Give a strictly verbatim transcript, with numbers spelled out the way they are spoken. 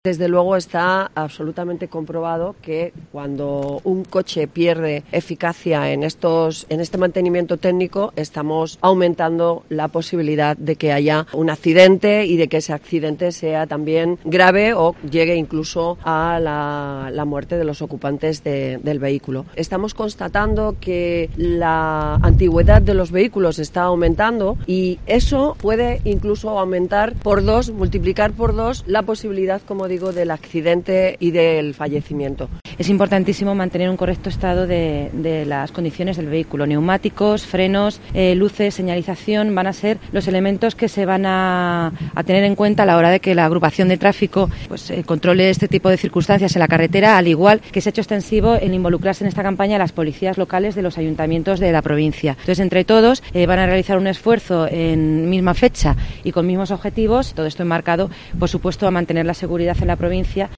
Desde luego está absolutamente comprobado que cuando un coche pierde eficacia en estos, en este mantenimiento técnico, estamos aumentando la posibilidad de que haya un accidente y de que ese accidente sea también grave o llegue incluso a la, la muerte de los ocupantes de, del vehículo. Estamos constatando que la antigüedad de los vehículos está aumentando y eso puede incluso aumentar por dos, multiplicar por dos la posibilidad, como digo, del accidente y del fallecimiento. Es importantísimo mantener un correcto estado de, de las condiciones del vehículo. Neumáticos, frenos, eh, luces, señalización van a ser los elementos que se van a, a tener en cuenta a la hora de que la agrupación de tráfico pues, eh, controle este tipo de circunstancias en la carretera, al igual que se ha hecho extensivo el involucrarse en esta campaña a las policías locales de los ayuntamientos de la provincia. Entonces, entre todos eh, van a realizar un esfuerzo en misma fecha y con mismos objetivos, todo esto enmarcado, por supuesto, a mantener la seguridad en la provincia.